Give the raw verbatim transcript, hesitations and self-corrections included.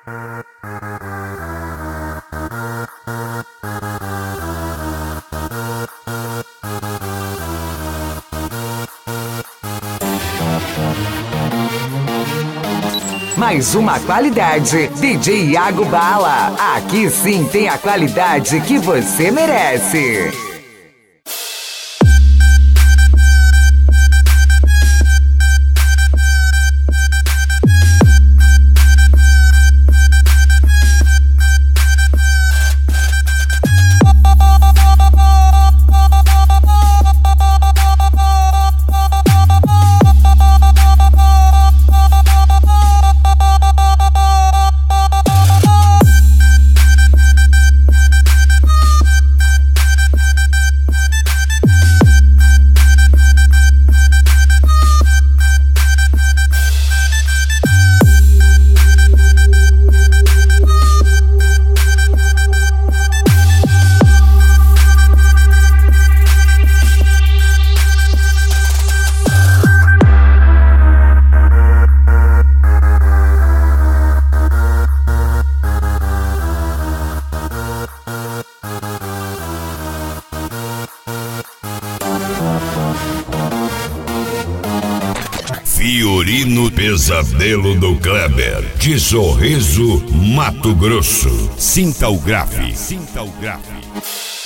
Mais uma qualidade, D J Iago Bala. Aqui sim tem a qualidade que você merece. Fiorino Pesadelo do Kleber, de Sorriso, Mato Grosso. Sinta o grave. Sinta o grave.